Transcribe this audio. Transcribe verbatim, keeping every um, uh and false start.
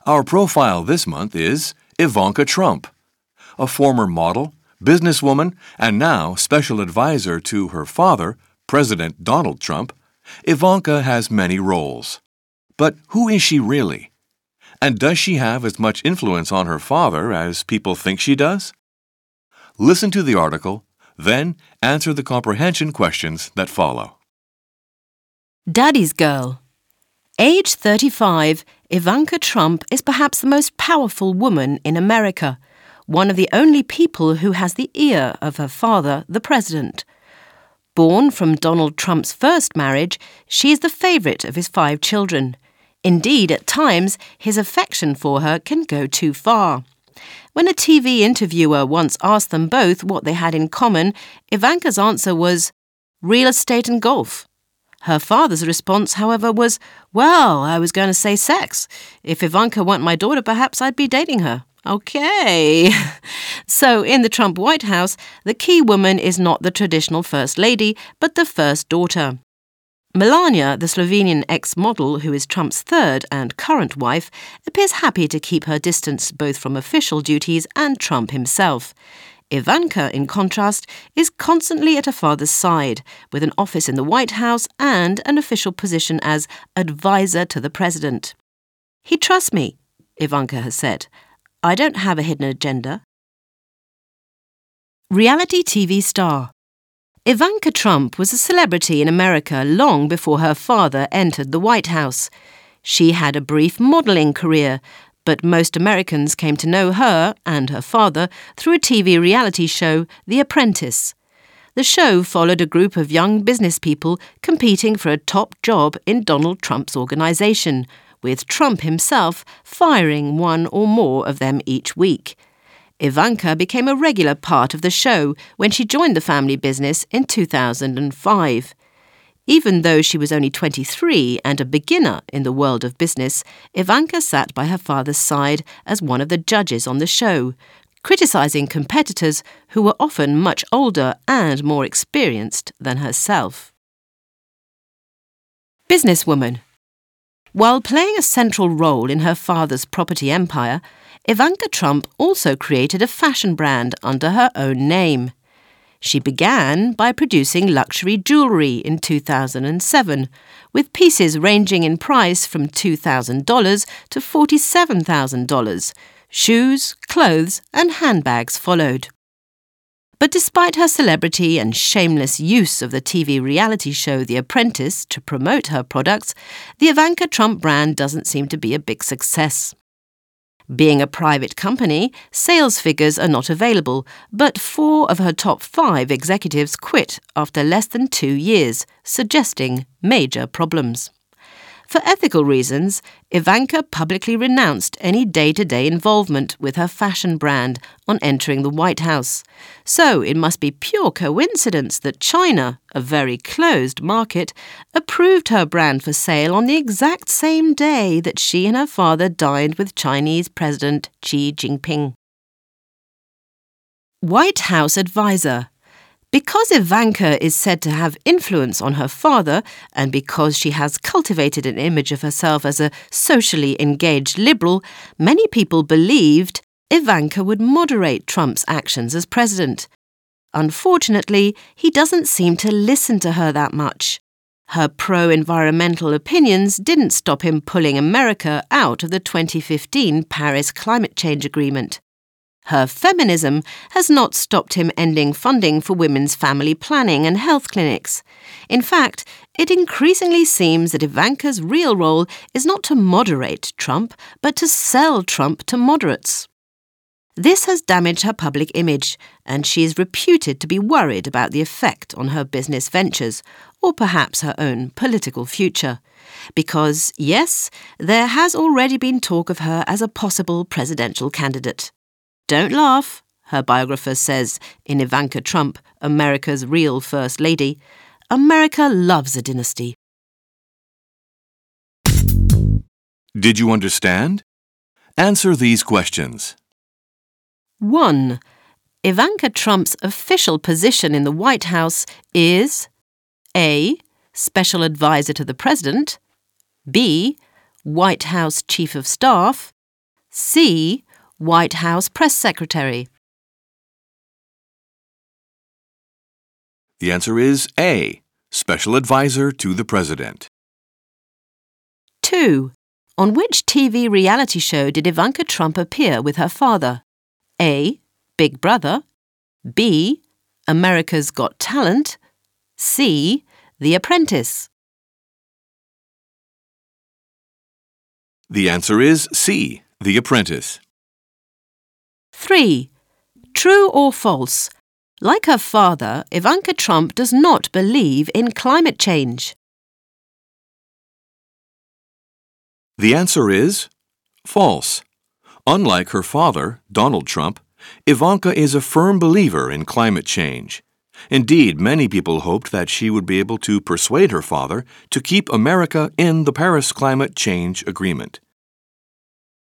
Our profile this month is Ivanka Trump, a former model, businesswoman, and now special advisor to her father, President Donald Trump. Ivanka has many roles. But who is she really? And does she have as much influence on her father as people think she does? Listen to the article, then answer the comprehension questions that follow. Daddy's Girl. Age thirty-five, Ivanka Trump is perhaps the most powerful woman in America, one of the only people who has the ear of her father, the president. Born from Donald Trump's first marriage, she is the favourite of his five children. Indeed, at times, his affection for her can go too far. When a T V interviewer once asked them both what they had in common, Ivanka's answer was, real estate and golf. Her father's response, however, was, well, I was going to say sex. If Ivanka weren't my daughter, perhaps I'd be dating her. Okay. So, in the Trump White House, the key woman is not the traditional first lady, but the first daughter. Melania, the Slovenian ex-model who is Trump's third and current wife, appears happy to keep her distance both from official duties and Trump himself. Ivanka, in contrast, is constantly at her father's side, with an office in the White House and an official position as advisor to the president. He trusts me, Ivanka has said. I don't have a hidden agenda. Reality T V star. Ivanka Trump was a celebrity in America long before her father entered the White House. She had a brief modelling career, but most Americans came to know her and her father through a T V reality show, The Apprentice. The show followed a group of young business people competing for a top job in Donald Trump's organisation, with Trump himself firing one or more of them each week. Ivanka became a regular part of the show when she joined the family business in two thousand five. Even though she was only twenty-three and a beginner in the world of business, Ivanka sat by her father's side as one of the judges on the show, criticising competitors who were often much older and more experienced than herself. Businesswoman. While playing a central role in her father's property empire, Ivanka Trump also created a fashion brand under her own name. She began by producing luxury jewellery in two thousand seven, with pieces ranging in price from two thousand dollars to forty-seven thousand dollars. Shoes, clothes and handbags followed. But despite her celebrity and shameless use of the T V reality show The Apprentice to promote her products, the Ivanka Trump brand doesn't seem to be a big success. Being a private company, sales figures are not available, but four of her top five executives quit after less than two years, suggesting major problems. For ethical reasons, Ivanka publicly renounced any day-to-day involvement with her fashion brand on entering the White House. So it must be pure coincidence that China, a very closed market, approved her brand for sale on the exact same day that she and her father dined with Chinese President Xi Jinping. White House advisor. Because Ivanka is said to have influence on her father, and because she has cultivated an image of herself as a socially engaged liberal, many people believed Ivanka would moderate Trump's actions as president. Unfortunately, he doesn't seem to listen to her that much. Her pro-environmental opinions didn't stop him pulling America out of the twenty fifteen Paris Climate Change Agreement. Her feminism has not stopped him ending funding for women's family planning and health clinics. In fact, it increasingly seems that Ivanka's real role is not to moderate Trump, but to sell Trump to moderates. This has damaged her public image, and she is reputed to be worried about the effect on her business ventures, or perhaps her own political future. Because, yes, there has already been talk of her as a possible presidential candidate. Don't laugh, her biographer says in Ivanka Trump, America's real First Lady. America loves a dynasty. Did you understand? Answer these questions. one. Ivanka Trump's official position in the White House is A. Special Advisor to the President, B. White House Chief of Staff, C. White House Press Secretary? The answer is A. Special Advisor to the President. two. On which T V reality show did Ivanka Trump appear with her father? A. Big Brother. B. America's Got Talent. C. The Apprentice. The answer is C. The Apprentice. three. True or false? Like her father, Ivanka Trump does not believe in climate change. The answer is false. Unlike her father, Donald Trump, Ivanka is a firm believer in climate change. Indeed, many people hoped that she would be able to persuade her father to keep America in the Paris Climate Change Agreement.